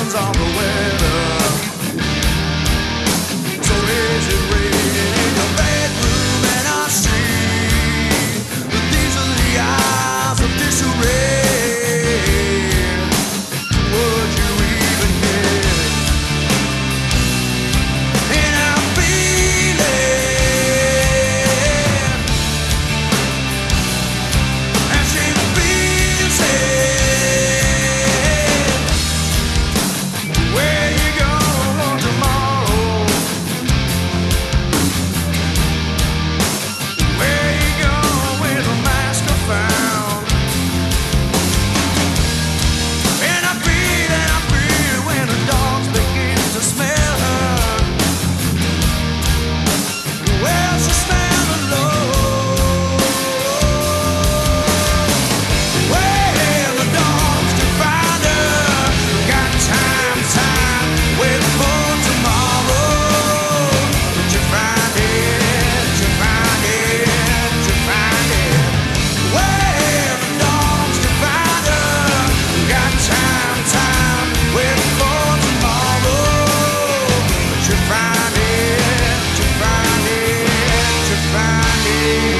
depends on the weather. So is it raining in your bedroom and our street? These are the eyes of disarray. Would you even get it? And I'm feeling as she feels it. Where you go tomorrow? Where you go with a mask I found? And I feel when the dogs begin to smell her. Well, she stand alone. Where the dogs to find her. Got time, wait for tomorrow. But you find it, you find it, you find it. Where the dogs to find her. Got time, wait for tomorrow. But you find it, you find it, you find it.